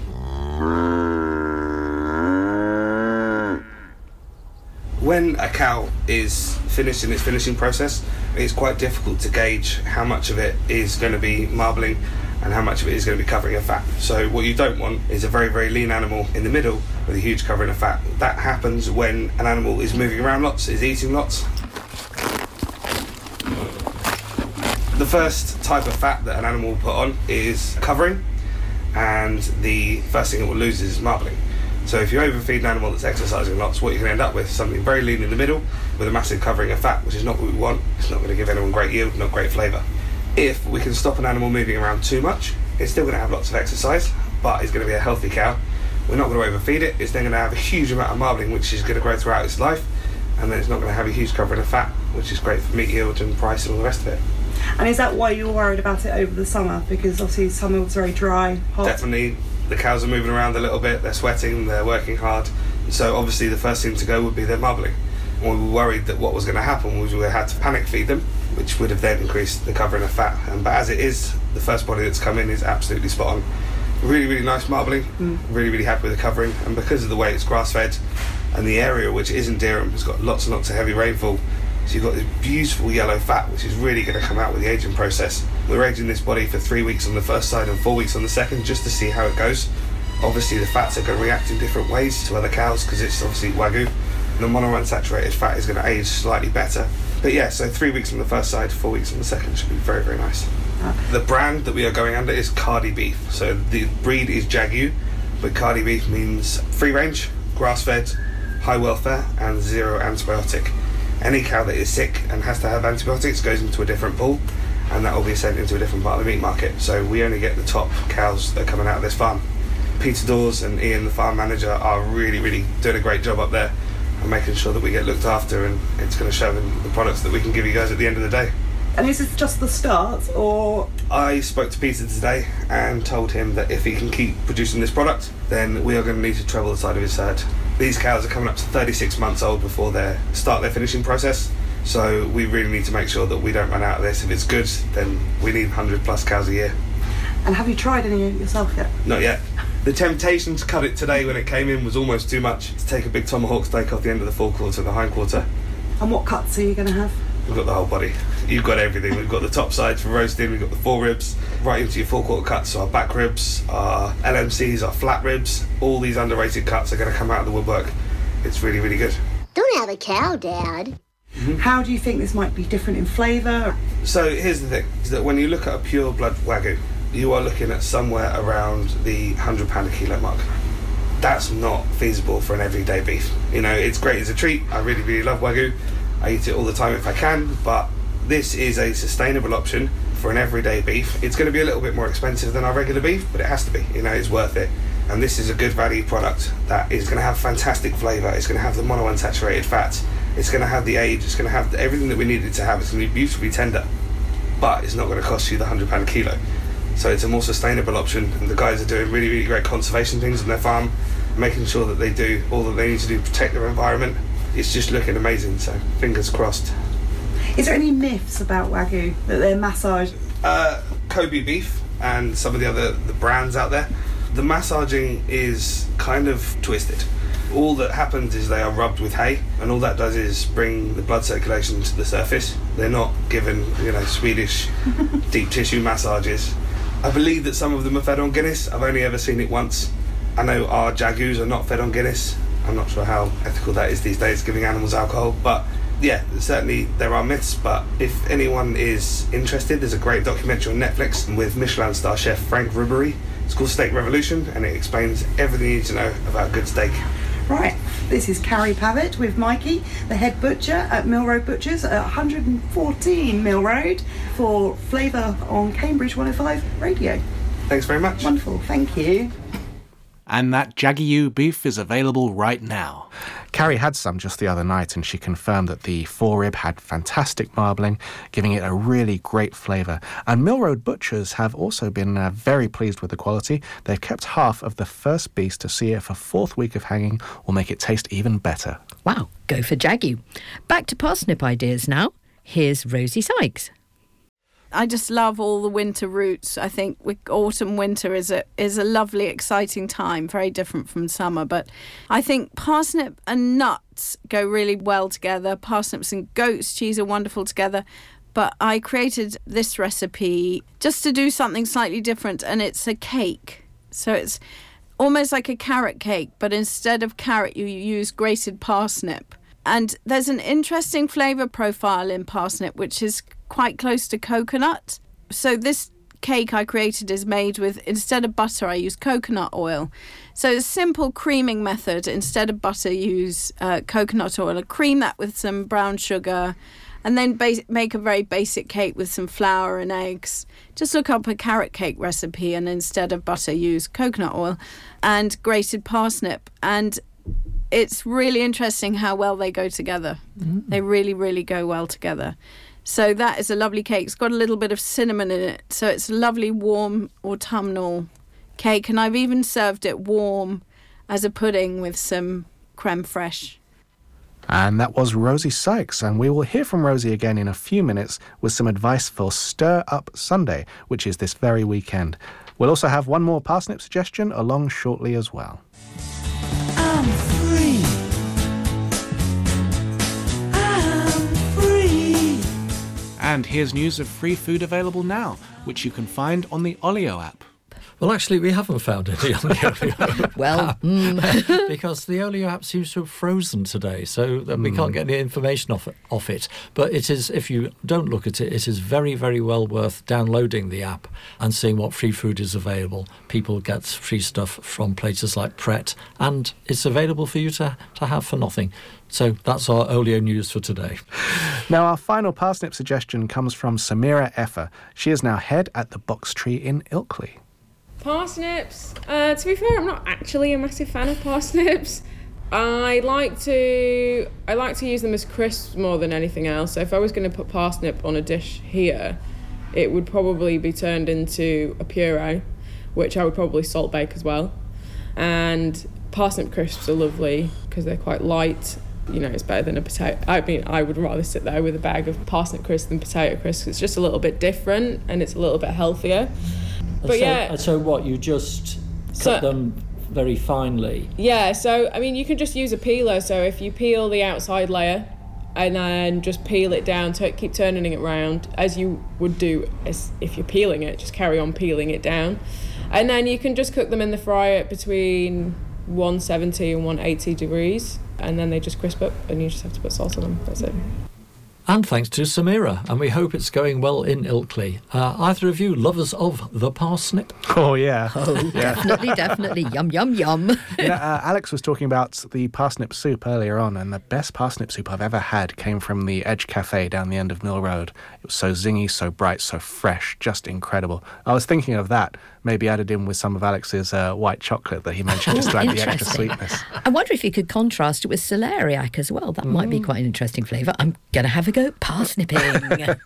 When a cow is finished in its finishing process, it's quite difficult to gauge how much of it is going to be marbling and how much of it is going to be covering of fat. So what you don't want is a very, very lean animal in the middle with a huge covering of fat. That happens when an animal is moving around lots, is eating lots. The The first type of fat that an animal will put on is covering, and the first thing it will lose is marbling. So if you overfeed an animal that's exercising lots, what you can end up with is something very lean in the middle with a massive covering of fat, which is not what we want. It's not going to give anyone great yield, not great flavour. If we can stop an animal moving around too much, it's still going to have lots of exercise, but it's going to be a healthy cow. We're not going to overfeed it. It's then going to have a huge amount of marbling, which is going to grow throughout its life, and then it's not going to have a huge covering of fat, which is great for meat yield and price and all the rest of it.
And is that why you're worried about it over the summer? Because obviously summer was very dry, hot.
Definitely. The cows are moving around a little bit, they're sweating, they're working hard. So obviously the first thing to go would be their marbling. And we were worried that what was going to happen was we had to panic feed them, which would have then increased the covering of fat. But as it is, the first body that's come in is absolutely spot on. Really, really nice marbling, really, really happy with the covering. And because of the way it's grass-fed and the area, which isn't Dereham, has got lots and lots of heavy rainfall, so you've got this beautiful yellow fat, which is really going to come out with the aging process. We're aging this body for 3 weeks on the first side and 4 weeks on the second, just to see how it goes. Obviously, the fats are going to react in different ways to other cows because it's obviously Wagyu. The monounsaturated fat is going to age slightly better. But yeah, so 3 weeks on the first side, 4 weeks on the second should be very, very nice. The brand that we are going under is Cardi Beef. So the breed is Jagyu, but Cardi Beef means free range, grass-fed, high welfare, and zero antibiotic. Any cow that is sick and has to have antibiotics goes into a different pool, and that will be sent into a different part of the meat market. So we only get the top cows that are coming out of this farm. Peter Dawes and Ian, the farm manager, are really, really doing a great job up there and making sure that we get looked after, and it's going to show in the products that we can give you guys at the end of the day.
And is this just the start, or...?
I spoke to Peter today and told him that if he can keep producing this product, then we are going to need to treble the size of his herd. These cows are coming up to 36 months old before they start their finishing process, so we really need to make sure that we don't run out of this. If it's good, then we need 100 plus cows a year.
And have you tried any yourself yet?
Not yet. The temptation to cut it today when it came in was almost too much. To take a big tomahawk steak off the end of the forequarter and the hindquarter.
And what cuts are you going to have?
We've got the whole body. You've got everything. We've got the top sides for roasting, we've got the foreribs, right into your forequarter cuts, so our back ribs, our LMCs, our flat ribs, all these underrated cuts are going to come out of the woodwork. It's really, really good.
Don't have a cow, Dad.
Mm-hmm.
How do you think this might be different in flavour?
So here's the thing, is that when you look at a pure blood Wagyu, you are looking at somewhere around the £100 a kilo mark. That's not feasible for an everyday beef. You know, it's great as a treat. I really, really love Wagyu. I eat it all the time if I can, but this is a sustainable option for an everyday beef. It's going to be a little bit more expensive than our regular beef, but it has to be. You know, it's worth it. And this is a good value product that is going to have fantastic flavour. It's going to have the monounsaturated fats. It's going to have the age. It's going to have everything that we need it to have. It's going to be beautifully tender, but it's not going to cost you the £100 a kilo. So it's a more sustainable option, and the guys are doing really, really great conservation things on their farm, making sure that they do all that they need to do to protect their environment. It's just looking amazing, so fingers crossed.
Is there any myths about Wagyu, that they're massaged?
Kobe beef and some of the brands out there, the massaging is kind of twisted. All that happens is they are rubbed with hay, and all that does is bring the blood circulation to the surface. They're not given, Swedish deep tissue massages. I believe that some of them are fed on Guinness. I've only ever seen it once. I know our Jagus are not fed on Guinness. I'm not sure how ethical that is these days, giving animals alcohol, but yeah, certainly there are myths. But if anyone is interested, there's a great documentary on Netflix with Michelin star chef Frank Ribery. It's called Steak Revolution, and it explains everything you need to know about good steak.
Right, this is Carrie Pavitt with Mikey, the head butcher at Mill Road Butchers at 114 Mill Road for Flavour on Cambridge 105 Radio.
Thanks very much.
Wonderful, thank you.
And that Jagyu beef is available right now. Carrie had some just the other night, and she confirmed that the forerib had fantastic marbling, giving it a really great flavour. And Mill Road Butchers have also been very pleased with the quality. They've kept half of the first beast to see if a fourth week of hanging will make it taste even better.
Wow, go for Jagyu. Back to parsnip ideas now. Here's Rosie Sykes.
I just love all the winter roots. I think autumn, winter is a lovely, exciting time, very different from summer. But I think parsnip and nuts go really well together. Parsnips and goat's cheese are wonderful together. But I created this recipe just to do something slightly different, and it's a cake. So it's almost like a carrot cake, but instead of carrot, you use grated parsnip. And there's an interesting flavour profile in parsnip, which is quite close to coconut. So this cake I created is made with, instead of butter, I use coconut oil. So a simple creaming method. Instead of butter, use coconut oil. I cream that with some brown sugar, and then make a very basic cake with some flour and eggs. Just look up a carrot cake recipe, and instead of butter, use coconut oil and grated parsnip. And it's really interesting how well they go together. They really, really go well together. So that is a lovely cake. It's got a little bit of cinnamon in it. So it's a lovely, warm, autumnal cake. And I've even served it warm as a pudding with some creme fraiche.
And that was Rosie Sykes. And we will hear from Rosie again in a few minutes with some advice for Stir Up Sunday, which is this very weekend. We'll also have one more parsnip suggestion along shortly as well.
I'm free.
And here's news of free food available now, which you can find on the Olio app.
Well, actually, we haven't found any on the Olio app.
Well,
because the Olio app seems to have frozen today, so that we can't get any information off it. But it is, if you don't look at it, it is very, very well worth downloading the app and seeing what free food is available. People get free stuff from places like Pret, and it's available for you to have for nothing. So that's our Olio news for today.
Now, our final parsnip suggestion comes from Samira Effer. She is now head at the Box Tree in Ilkley.
Parsnips. To be fair, I'm not actually a massive fan of parsnips. I like to use them as crisps more than anything else. So if I was going to put parsnip on a dish here, it would probably be turned into a puree, which I would probably salt bake as well. And parsnip crisps are lovely because they're quite light. You know, it's better than a potato. I mean, I would rather sit there with a bag of parsnip crisps than potato crisps. It's just a little bit different and it's a little bit healthier. But
so what, you just cut them very finely?
Yeah, so I mean, you can just use a peeler. So if you peel the outside layer and then just peel it down, keep turning it around as you would do as if you're peeling it, just carry on peeling it down. And then you can just cook them in the fryer between 170 and 180 degrees, and then they just crisp up and you just have to put salt on them. That's it.
And thanks to Samira, and we hope it's going well in Ilkley. Either of you lovers of the parsnip?
Oh, yeah.
Oh, definitely. Yum, yum, yum.
Alex was talking about the parsnip soup earlier on, and the best parsnip soup I've ever had came from the Edge Cafe down the end of Mill Road. It was so zingy, so bright, so fresh, just incredible. I was thinking of that, maybe added in with some of Alex's white chocolate that he mentioned, just to add the extra sweetness.
I wonder if you could contrast it with celeriac as well. That might be quite an interesting flavour. I'm going to have a go parsnipping.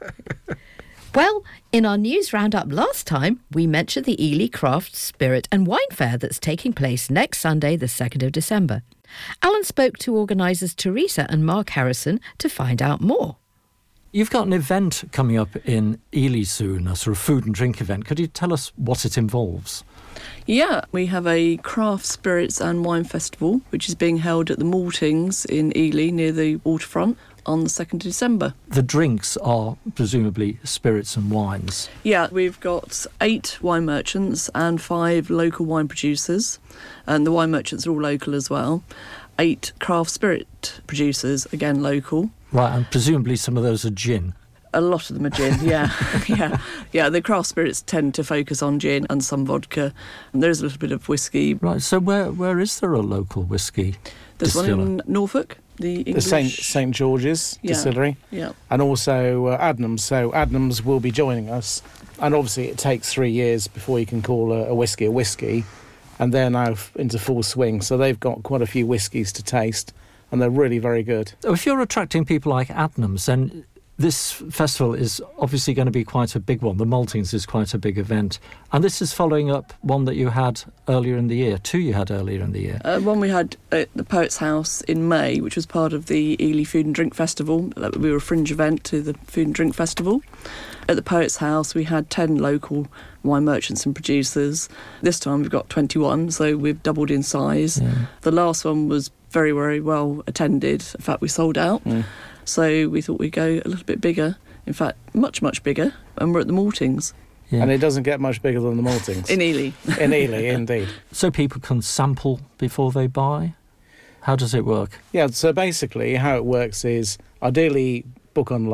Well, in our news roundup last time, we mentioned the Ely Craft, Spirit and Wine Fair that's taking place next Sunday, the 2nd of December. Alan spoke to organisers Teresa and Mark Harrison to find out more.
You've got an event coming up in Ely soon, a sort of food and drink event. Could you tell us what it involves?
Yeah, we have a craft spirits and wine festival, which is being held at the Maltings in Ely, near the waterfront, on the 2nd of December.
The drinks are presumably spirits and wines.
Yeah, we've got 8 wine merchants and 5 local wine producers, and the wine merchants are all local as well. 8 craft spirit producers, again local.
Right, and presumably some of those are gin.
A lot of them are gin, yeah. Yeah, the craft spirits tend to focus on gin and some vodka. And there's a little bit of whiskey.
Right, so where is there a local whiskey
There's
distiller?
one in Norfolk, the English...
St George's distillery.
Yeah.
And also Adnams. So Adnams will be joining us. And obviously it takes 3 years before you can call a whiskey. And they're now into full swing. So they've got quite a few whiskies to taste. And they're really very good.
If you're attracting people like Adnams, then this festival is obviously going to be quite a big one. The Maltings is quite a big event. And this is following up one that you had earlier in the year, 2 you had earlier in the year.
One we had at the Poets' House in May, which was part of the Ely Food and Drink Festival. We were a fringe event to the Food and Drink Festival. At the Poets' House, we had 10 local wine merchants and producers. This time we've got 21, so we've doubled in size. Yeah. The last one was very, very well attended. In fact, we sold out. Mm. So we thought we'd go a little bit bigger. In fact, much, much bigger. And we're at the Maltings.
Yeah. And it doesn't get much bigger than the Maltings.
In Ely.
In Ely, indeed.
So people can sample before they buy? How does it work?
Yeah, so basically how it works is ideally book online.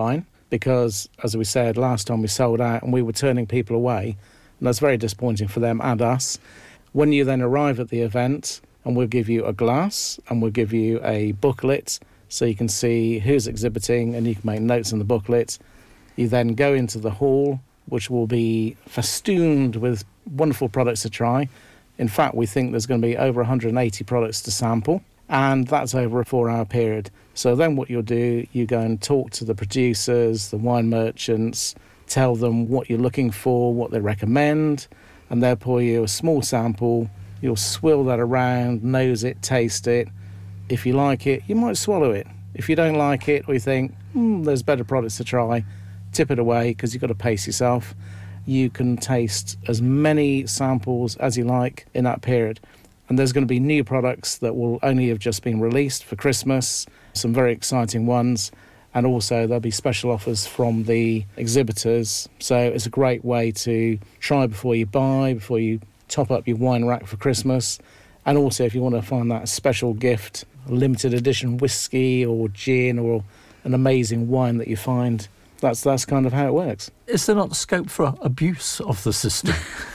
because, as we said, last time we sold out and we were turning people away, and that's very disappointing for them and us. When you then arrive at the event, and we'll give you a glass and we'll give you a booklet so you can see who's exhibiting and you can make notes in the booklet. You then go into the hall, which will be festooned with wonderful products to try. In fact, we think there's going to be over 180 products to sample, and that's over a 4-hour period. So then what you'll do, you go and talk to the producers, the wine merchants, tell them what you're looking for, what they recommend, and they'll pour you a small sample. You'll swill that around, nose it, taste it. If you like it, you might swallow it. If you don't like it, or you think, there's better products to try, tip it away, because you've got to pace yourself. You can taste as many samples as you like in that period. And there's going to be new products that will only have just been released for Christmas, some very exciting ones, and also there'll be special offers from the exhibitors. So it's a great way to try before you buy, before you top up your wine rack for Christmas. And also if you want to find that special gift, a limited edition whiskey or gin or an amazing wine that you find, that's kind of how it works.
Is there not scope for abuse of the system?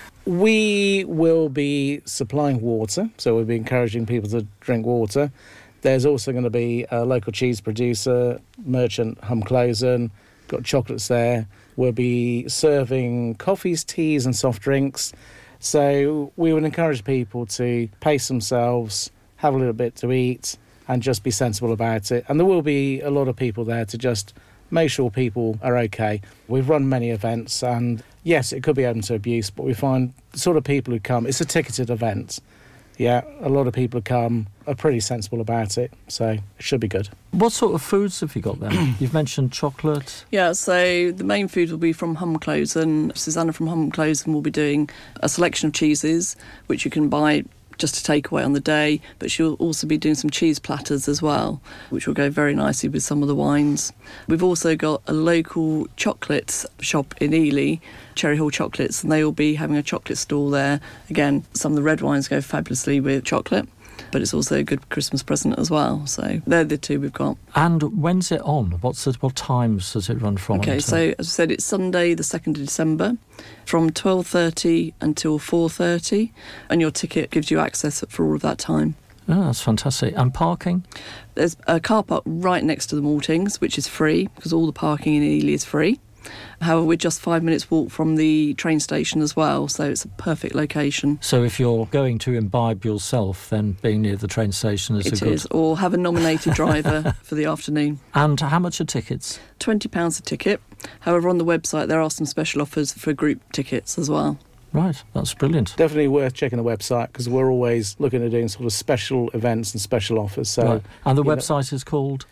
We will be supplying water, so we'll be encouraging people to drink water. There's also going to be a local cheese producer, merchant Humclosen, got chocolates there. We'll be serving coffees, teas and soft drinks. So we would encourage people to pace themselves, have a little bit to eat and just be sensible about it. And there will be a lot of people there to just make sure people are okay. We've run many events and yes, it could be open to abuse, but we find the sort of people who come, it's a ticketed event. Yeah, a lot of people who come are pretty sensible about it, so it should be good.
What sort of foods have you got there? You've mentioned chocolate.
Yeah, so the main food will be from Humclosen. Susanna from Humclosen will be doing a selection of cheeses, which you can buy just to take away on the day, but she'll also be doing some cheese platters as well, which will go very nicely with some of the wines. We've also got a local chocolate shop in Ely, Cherry Hill Chocolates, and they will be having a chocolate stall there. Again, some of the red wines go fabulously with chocolate, but it's also a good Christmas present as well. So they're the two we've got.
And when's it on? What times does it run from?
Okay, so as I said, it's Sunday the 2nd of December from 12:30 until 4:30, and your ticket gives you access for all of that time.
Oh, that's fantastic. And parking?
There's a car park right next to the maltings, which is free, because all the parking in Ely is free. However, we're just 5 minutes walk from the train station as well, so it's a perfect location.
So if you're going to imbibe yourself, then being near the train station is a good...
It is, or have a nominated driver for the afternoon.
And how much are tickets?
£20 a ticket. However, on the website there are some special offers for group tickets as well.
Right, that's brilliant.
Definitely worth checking the website, because we're always looking at doing sort of special events and special offers. So,
right. And the website is called?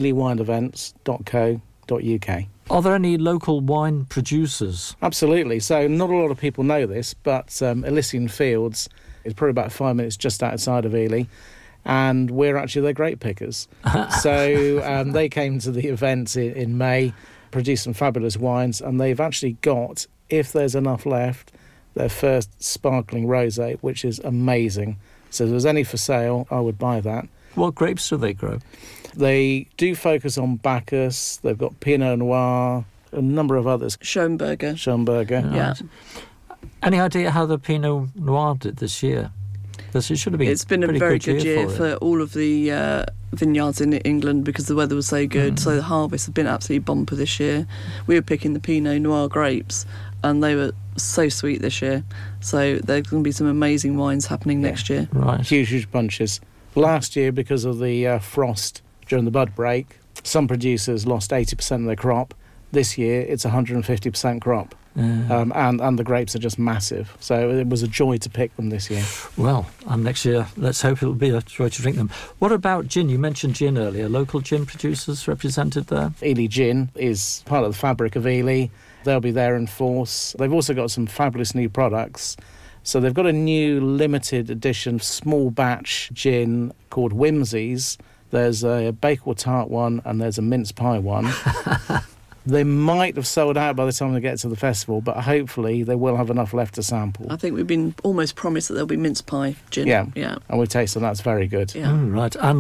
ElyWineEvents.co.uk.
Are there any local wine producers?
Absolutely. So not a lot of people know this, but Elysian Fields is probably about 5 minutes just outside of Ely, and we're actually their grape pickers. So they came to the event in May, produced some fabulous wines, and they've actually got, if there's enough left, their first sparkling rosé, which is amazing. So if there's any for sale, I would buy that.
What grapes do they grow?
They do focus on Bacchus. They've got Pinot Noir, a number of others.
Schönberger.
Yeah.
Any idea how the Pinot Noir did this year? Because it should have been.
It's been a very good year for all of the vineyards in England, because the weather was so good. So the harvests have been absolutely bumper this year. We were picking the Pinot Noir grapes, and they were so sweet this year. So there's going to be some amazing wines happening next year.
Right.
Huge bunches. Last year, because of the frost during the bud break, some producers lost 80% of their crop. This year, it's 150% crop. And the grapes are just massive. So it was a joy to pick them this year.
Well, and next year, let's hope it'll be a joy to drink them. What about gin? You mentioned gin earlier. Local gin producers represented there?
Ely Gin is part of the fabric of Ely. They'll be there in force. They've also got some fabulous new products. So they've got a new limited edition small batch gin called Whimsies. There's a Bakewell tart one and there's a mince pie one. They might have sold out by the time they get to the festival, but hopefully they will have enough left to sample.
I think we've been almost promised that there'll be mince pie gin.
Yeah.
And
we've tasted that's very good.
Yeah.
Right. And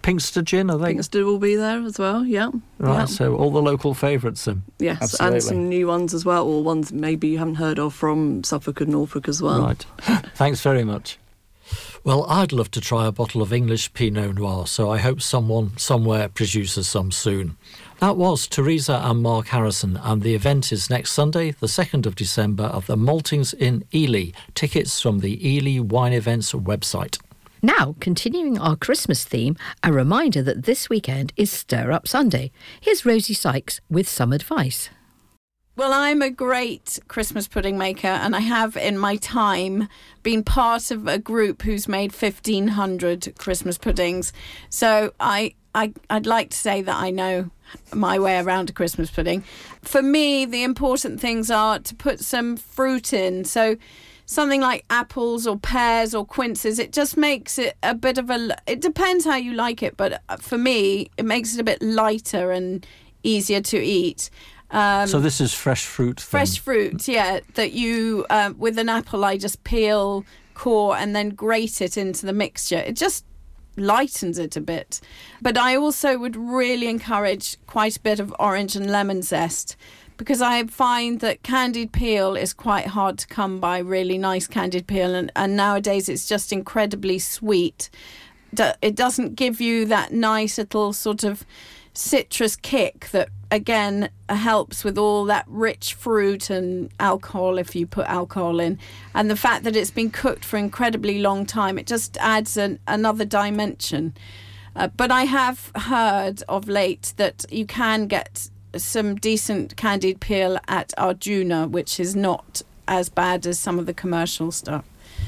Pinkster Gin, are they?
Pinkster will be there as well, yeah.
Right,
yeah.
so all the local favourites then.
Yes,
Absolutely.
And some new ones as well, or ones maybe you haven't heard of from Suffolk and Norfolk as well.
Right. Thanks very much. Well, I'd love to try a bottle of English Pinot Noir, so I hope someone somewhere produces some soon. That was Teresa and Mark Harrison, and the event is next Sunday, the 2nd of December, at the Maltings in Ely. Tickets from the Ely Wine Events website.
Now, continuing our Christmas theme, a reminder that this weekend is Stir Up Sunday. Here's Rosie Sykes with some advice.
Well, I'm a great Christmas pudding maker, and I have in my time been part of a group who's made 1,500 Christmas puddings. So I'd like to say that I know my way around a Christmas pudding. For me, the important things are to put some fruit in. So something like apples or pears or quinces, it just makes it a bit of it depends how you like it, but for me, it makes it a bit lighter and easier to eat.
So this is fresh fruit then?
Fresh fruit, yeah, that you, with an apple, I just peel, core, and then grate it into the mixture. It just lightens it a bit. But I also would really encourage quite a bit of orange and lemon zest, because I find that candied peel is quite hard to come by, really nice candied peel, and nowadays it's just incredibly sweet. It doesn't give you that nice little sort of citrus kick that again helps with all that rich fruit and alcohol if you put alcohol in, and the fact that it's been cooked for an incredibly long time, it just adds another dimension. But I have heard of late that you can get some decent candied peel at Arjuna, which is not as bad as some of the commercial stuff.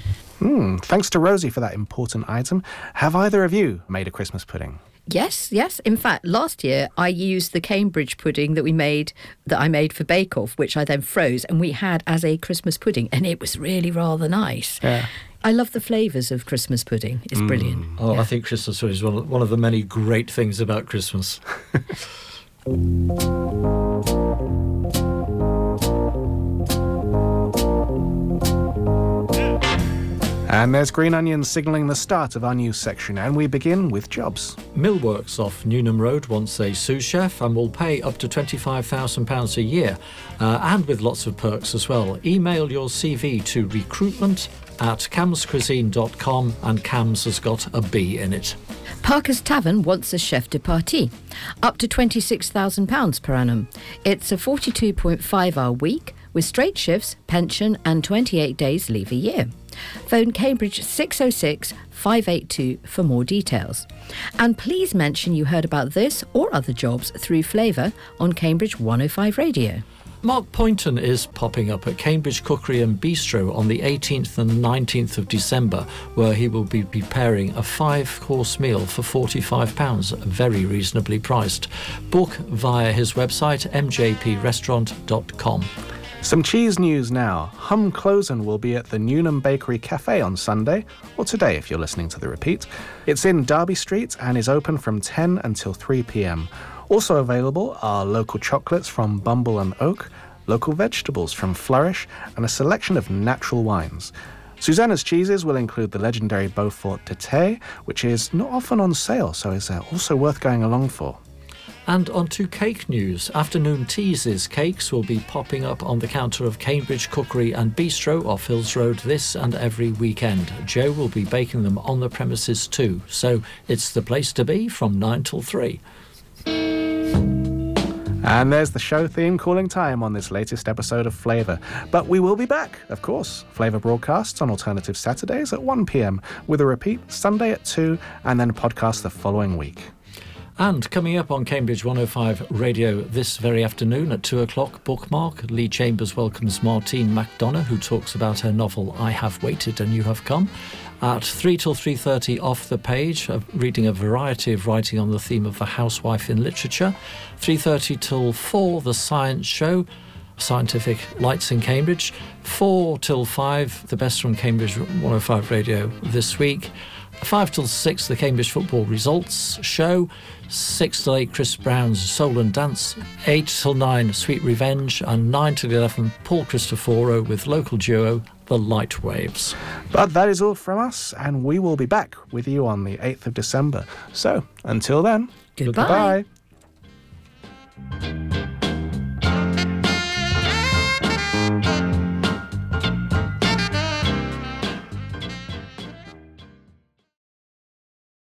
Thanks to Rosie for that important item. Have either of you made a Christmas pudding?
Yes. In fact, last year I used the Cambridge pudding that I made for Bake Off, which I then froze, and we had as a Christmas pudding, and it was really rather nice.
Yeah.
I love the flavours of Christmas pudding. It's brilliant.
Oh, yeah. I think Christmas pudding is one of the many great things about Christmas.
And there's Green Onion signalling the start of our news section, and we begin with jobs.
Millworks off Newnham Road wants a sous chef and will pay up to £25,000 a year, and with lots of perks as well. Email your CV to recruitment@camscuisine.com, and Cams has got a B in it.
Parker's Tavern wants a chef de partie, up to £26,000 per annum. It's a 42.5-hour week with straight shifts, pension and 28 days leave a year. Phone Cambridge 606 582 for more details. And please mention you heard about this or other jobs through Flavour on Cambridge 105 Radio.
Mark Poynton is popping up at Cambridge Cookery and Bistro on the 18th and 19th of December, where he will be preparing a 5-course meal for £45, very reasonably priced. Book via his website, mjprestaurant.com.
Some cheese news now. Hum Closen will be at the Newnham Bakery Cafe on Sunday, or today if you're listening to the repeat. It's in Derby Street and is open from 10 until 3 p.m. Also available are local chocolates from Bumble and Oak, local vegetables from Flourish, and a selection of natural wines. Susanna's cheeses will include the legendary Beaufort Tété, which is not often on sale, so is also worth going along for.
And on to cake news. Afternoon Teases cakes will be popping up on the counter of Cambridge Cookery and Bistro off Hills Road this and every weekend. Joe will be baking them on the premises too, so it's the place to be from 9 till 3.
And there's the show theme calling time on this latest episode of Flavour. But we will be back, of course. Flavour broadcasts on alternative Saturdays at 1 p.m, with a repeat Sunday at 2, and then a podcast the following week.
And coming up on Cambridge 105 Radio this very afternoon at 2 o'clock, Bookmark. Lee Chambers welcomes Martine McDonough, who talks about her novel I Have Waited and You Have Come. At 3 till 3:30, Off the Page, reading a variety of writing on the theme of the housewife in literature. 3:30 till 4, The Science Show, Scientific Lights in Cambridge. 4 till 5, the best from Cambridge 105 Radio this week. 5 till 6, the Cambridge Football Results Show. 6 till 8, Chris Brown's Soul and Dance. 8 till 9, Sweet Revenge. And 9 till 11, Paul Cristoforo with local duo the light waves.
But that is all from us, and we will be back with you on the 8th of December. So, until then,
goodbye.
Goodbye.